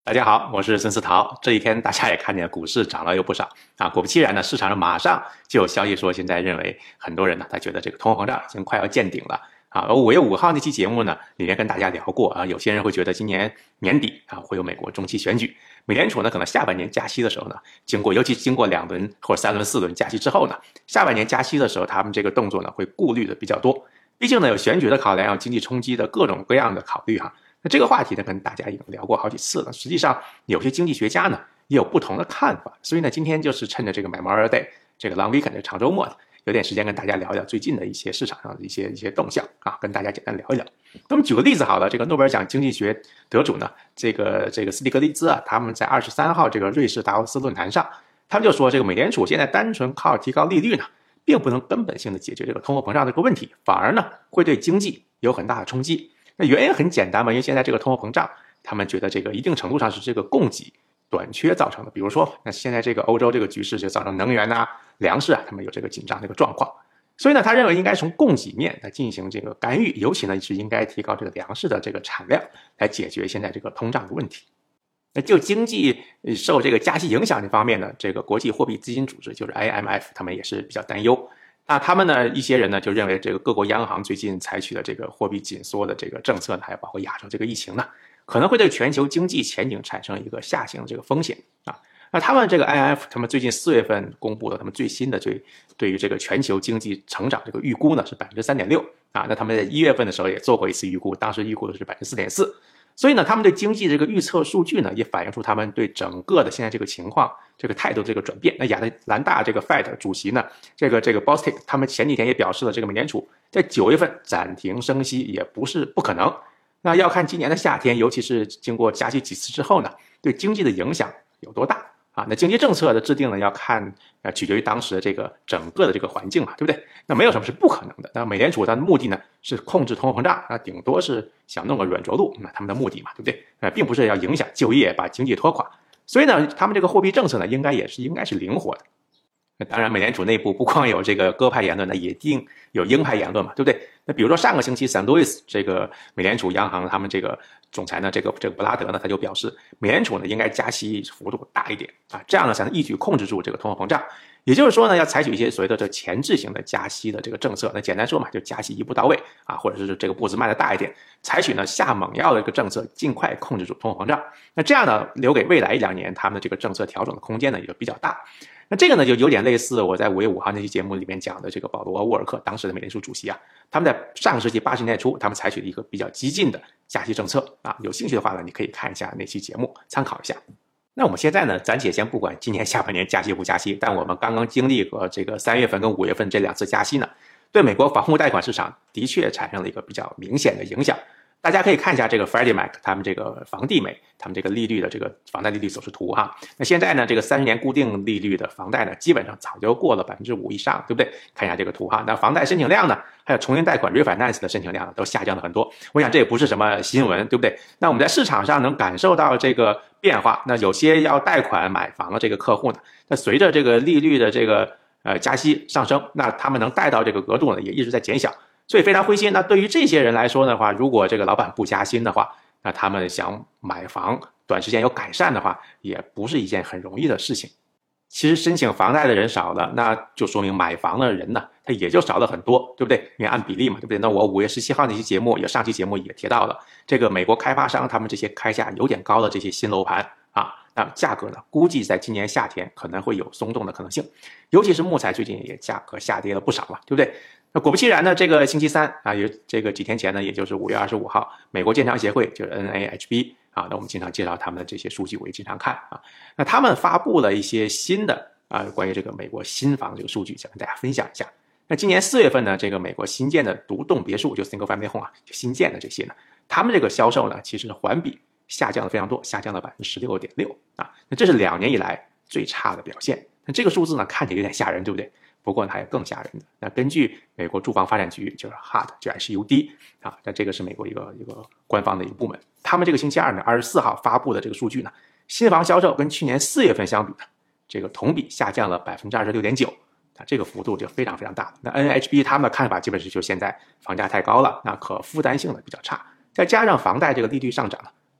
大家好，我是孙思陶。这一天大家也看见股市涨了有不少啊，果不其然呢，市场上马上就有消息说，现在认为很多人呢，他觉得这个通货膨胀已经快要见顶了啊。而5月5号那期节目呢，里面跟大家聊过啊，有些人会觉得今年年底啊会有美国中期选举，美联储呢可能下半年加息的时候呢，尤其经过2轮或者3轮、4轮加息之后呢，下半年加息的时候，他们这个动作呢会顾虑的比较多，毕竟呢有选举的考量，有经济冲击的各种各样的考虑哈。那这个话题呢，跟大家已经聊过好几次了。实际上，有些经济学家呢也有不同的看法，所以呢，今天就是趁着这个 Memorial Day 这个 Long Weekend 这长周末呢，有点时间跟大家聊聊最近的一些市场上的一些动向啊，跟大家简单聊一聊。那么举个例子好了，这个诺贝尔奖经济学得主呢，这个斯蒂格利兹啊，他们在23号这个瑞士达沃斯论坛上，他们就说这个美联储现在单纯靠提高利率呢，并不能根本性的解决这个通货膨胀这个问题，反而呢会对经济有很大的冲击。那原因很简单嘛，因为现在这个通货膨胀，他们觉得这个一定程度上是这个供给短缺造成的。比如说，那现在这个欧洲这个局势就造成能源啊、粮食啊，他们有这个紧张这个状况。所以呢，他认为应该从供给面来进行这个干预，尤其呢是应该提高这个粮食的这个产量，来解决现在这个通胀的问题。那就经济受这个加息影响这方面呢，这个国际货币基金组织就是 IMF， 他们也是比较担忧。那他们呢，一些人呢就认为这个各国央行最近采取的这个货币紧缩的这个政策呢，还有包括亚洲这个疫情呢，可能会对全球经济前景产生一个下行的这个风险啊。那他们这个 IMF 他们最近4月份公布了他们最新的对于这个全球经济成长这个预估呢是 3.6% 啊。那他们在1月份的时候也做过一次预估，当时预估的是 4.4%。所以呢，他们对经济这个预测数据呢，也反映出他们对整个的现在这个情况、这个态度这个转变。那亚特兰大这个 Fed 主席呢，这个 Bostic， 他们前几天也表示了，这个美联储在9月份暂停升息也不是不可能。那要看今年的夏天，尤其是经过加息几次之后呢，对经济的影响有多大啊？那经济政策的制定呢，要看取决于当时的这个整个的这个环境嘛，对不对？那没有什么是不可能的。那美联储它的目的呢是控制通货膨胀，那顶多是想弄个软着陆，那他们的目的嘛，对不对？并不是要影响就业，把经济拖垮。所以呢，他们这个货币政策呢，应该是灵活的。那当然，美联储内部不光有这个鸽派言论呢，也一定有鹰派言论嘛，对不对？那比如说上个星期 St. Louis 这个美联储央行他们这个总裁呢，这个布拉德呢，他就表示，美联储呢应该加息幅度大一点啊，这样呢才能一举控制住这个通货膨胀。也就是说呢，要采取一些所谓的这前置型的加息的这个政策。那简单说嘛，就加息一步到位啊，或者是这个步子迈得大一点，采取呢下猛药的一个政策，尽快控制住通货膨胀。那这样呢，留给未来1-2年他们的这个政策调整的空间呢也就比较大。那这个呢就有点类似我在5月5号那期节目里面讲的这个保罗·沃尔克当时的美联储主席啊，他们在上个世纪80年代初，他们采取了一个比较激进的加息政策啊。有兴趣的话呢，你可以看一下那期节目，参考一下。那我们现在呢，暂且先不管今年下半年加息不加息，但我们刚刚经历过这个3月份跟5月份这2次加息呢，对美国房屋贷款市场的确产生了一个比较明显的影响。大家可以看一下这个 Freddie Mac 他们这个房地美他们这个利率的这个房贷利率走势图哈。那现在呢，这个30年固定利率的房贷呢，基本上早就过了 5% 以上，对不对？看一下这个图哈。那房贷申请量呢，还有重新贷款 refinance 的申请量呢，都下降了很多。我想这也不是什么新闻，对不对？那我们在市场上能感受到这个变化。那有些要贷款买房的这个客户呢，那随着这个利率的这个加息上升，那他们能贷到这个额度呢，也一直在减小。所以非常灰心。那对于这些人来说的话，如果这个老板不加薪的话，那他们想买房短时间有改善的话，也不是一件很容易的事情。其实申请房贷的人少了，那就说明买房的人呢，他也就少了很多，对不对？因为按比例嘛，对不对？那我5月17号那期节目，上期节目也提到了，这个美国开发商他们这些开价有点高的这些新楼盘啊，那价格呢，估计在今年夏天可能会有松动的可能性，尤其是木材最近也价格下跌了不少了，对不对？那果不其然呢，这个星期三啊，有这个几天前呢，也就是5月25号，美国建商协会就是 NAHB 啊，那我们经常介绍他们的这些数据，我也经常看啊。那他们发布了一些新的关于这个美国新房这个数据，想跟大家分享一下。那今年4月份呢，这个美国新建的独栋别墅，就 single family home 啊，就新建的这些呢，他们这个销售呢，其实环比下降的非常多，下降了 16.6% 啊。那这是2年以来最差的表现。那这个数字呢，看起来有点吓人，对不对？不过呢，还有更吓人的。那根据美国住房发展局，就是 HUD， 就 HUD 啊，那这个是美国一个官方的一个部门。他们这个星期二呢，24号发布的这个数据呢，新房销售跟去年4月份相比呢，这个同比下降了 26.9%， 啊，这个幅度就非常非常大了。那 NHB 他们的看法基本是就现在房价太高了，那可负担性的比较差，再加上房贷这个利率上涨呢，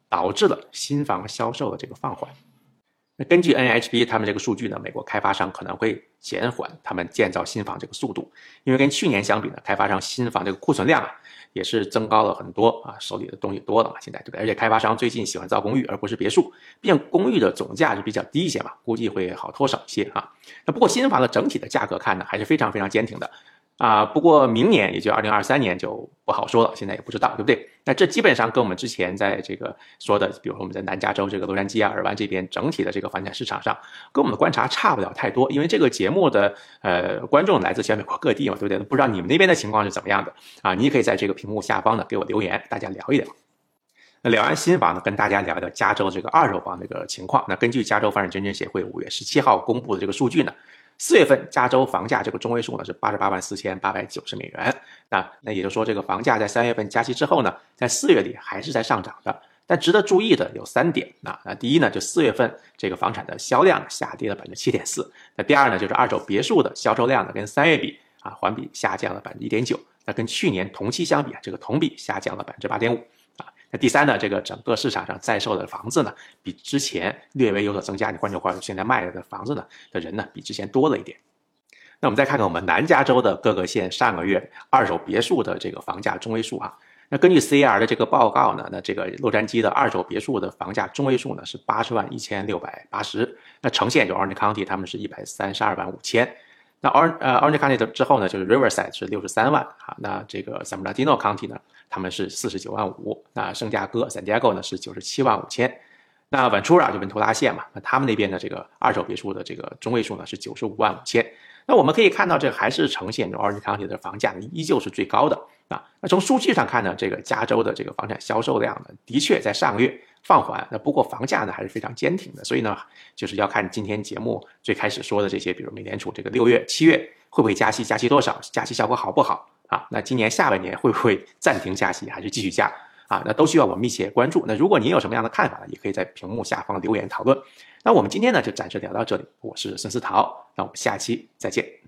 导致了新房销售的这个放缓。那根据 NAHB 他们这个数据呢，美国开发商可能会减缓他们建造新房这个速度，因为跟去年相比呢，开发商新房这个库存量也是增高了很多手里的东西多了嘛，现在对不对？而且开发商最近喜欢造公寓而不是别墅，毕竟公寓的总价是比较低一些嘛，估计会好脱手一些那不过新房的整体的价格看呢，还是非常非常坚挺的。不过明年也就2023年就不好说了，现在也不知道，对不对？那这基本上跟我们之前在这个说的，比如说我们在南加州这个洛杉矶尔湾这边整体的这个房产市场上，跟我们的观察差不了太多。因为这个节目的观众来自全美国各地嘛，对不对？不知道你们那边的情况是怎么样的你也可以在这个屏幕下方呢给我留言，大家聊一聊。那聊完新房呢，跟大家聊一聊加州这个二手房这个情况。那根据加州房产捐赠协会5月17号公布的这个数据呢，4月份加州房价这个中位数呢是884890美元。那也就是说，这个房价在3月份加息之后呢，在4月里还是在上涨的。但值得注意的有3点。那第一呢，就4月份这个房产的销量下跌了 7.4%。那第二呢，就是二手别墅的销售量呢跟3月比环比下降了 1.9%。那跟去年同期相比这个同比下降了 8.5%。那第三呢，这个整个市场上在售的房子呢，比之前略微有所增加。你换句话说，现在卖的房子呢的人呢，比之前多了一点。那我们再看看我们南加州的各个县上个月二手别墅的这个房价中位数那根据 CAR 的这个报告呢，那这个洛杉矶的二手别墅的房价中位数呢是801680，那城县就 Orange County 他们是1325000。那Orange County 之后呢，就是 Riverside 是63万那这个 San Bernardino County 呢，他们是49万5，那圣地亚哥 San Diego 呢是97万5000。那 Ventura 就文图拉县嘛，那他们那边的这个二手别墅的这个中位数呢是95万5000。那我们可以看到，这还是呈现 Orange County 的房价呢依旧是最高的那从数据上看呢，这个加州的这个房产销售量呢，的确在上个月放缓。那不过房价呢还是非常坚挺的，所以呢，就是要看今天节目最开始说的这些，比如美联储这个6月、7月会不会加息，加息多少，加息效果好不好那今年下半年会不会暂停加息，还是继续加那都需要我们密切关注。那如果您有什么样的看法呢，也可以在屏幕下方留言讨论。那我们今天呢就暂时聊到这里，我是孙思桃，那我们下期再见。